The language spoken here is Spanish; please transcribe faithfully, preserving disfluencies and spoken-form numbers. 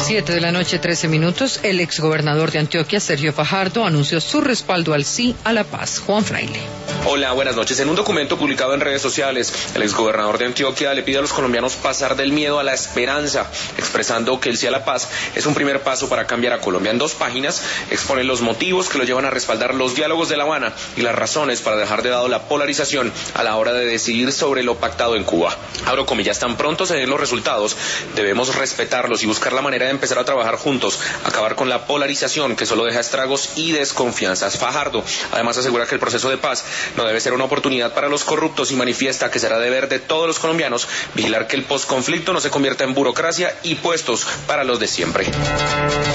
Siete de la noche, trece minutos. El exgobernador de Antioquia, Sergio Fajardo, anunció su respaldo al sí a la paz. Juan Fraile. Hola, buenas noches. En un documento publicado en redes sociales, el exgobernador de Antioquia le pide a los colombianos pasar del miedo a la esperanza, expresando que el sí a la paz es un primer paso para cambiar a Colombia. En dos páginas expone los motivos que lo llevan a respaldar los diálogos de La Habana y las razones para dejar de lado la polarización a la hora de decidir sobre lo pactado en Cuba. Abro comillas, tan pronto se den los resultados, debemos respetarlos y buscar la manera de empezar a trabajar juntos, acabar con la polarización que solo deja estragos y desconfianzas. Fajardo además asegura que el proceso de paz no debe ser una oportunidad para los corruptos y manifiesta que será deber de todos los colombianos vigilar que el posconflicto no se convierta en burocracia y puestos para los de siempre.